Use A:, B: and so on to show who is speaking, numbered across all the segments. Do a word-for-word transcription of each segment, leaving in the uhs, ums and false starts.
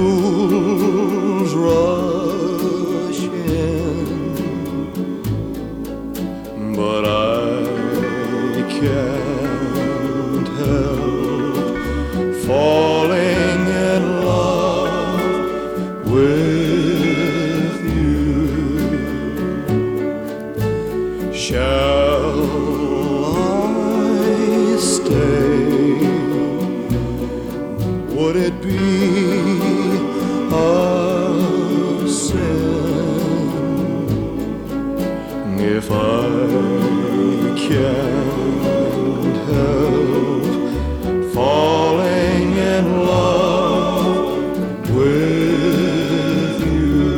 A: fools rush in, but I can't help falling in love with you. Shall I stay? Would it be a sin if I can't help falling in love with you?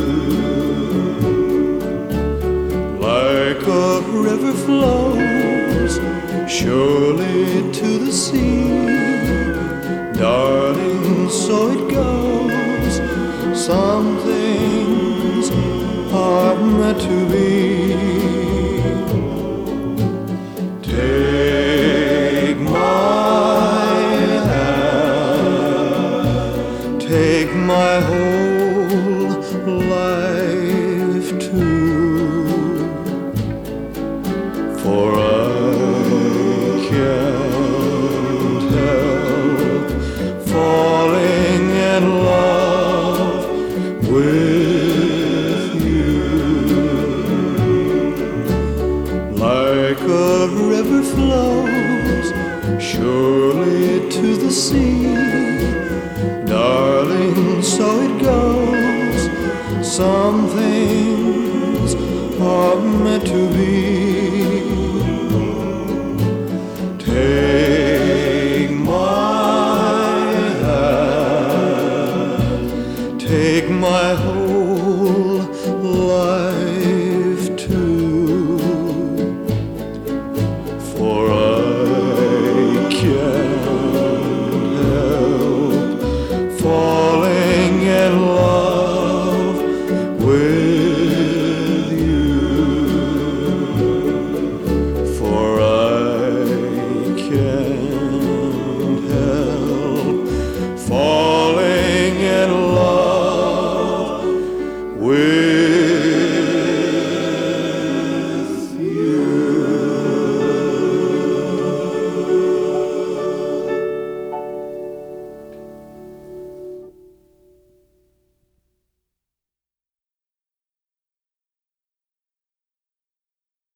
A: Like a river flows surely to the sea, darling, so it goes. Some things are meant to be. Take my hand, take my whole life too, for I can't help falling in love with you. Like a river flows surely to the sea, darling, so it goes. Some things are meant to be. Take my hand, take my whole